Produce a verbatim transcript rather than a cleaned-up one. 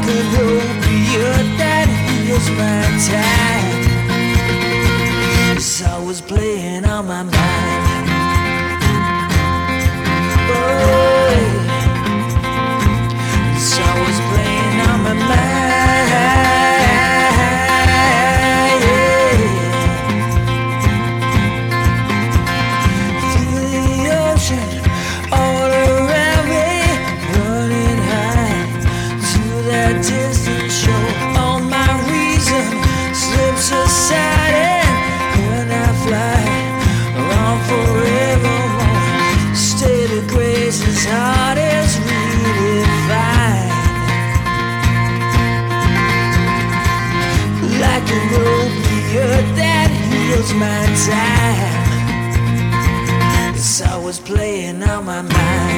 like an opiate that heals my time. It's always playing on my mind. Oh, yeah. It's always playing on my mind. Yeah. Through the ocean, all around me, running high to that distant shore. All my reason slips aside, and when I fly on forevermore, steady grace is hard as really fine. Like an opiate that heals my time. It's always playing on my mind.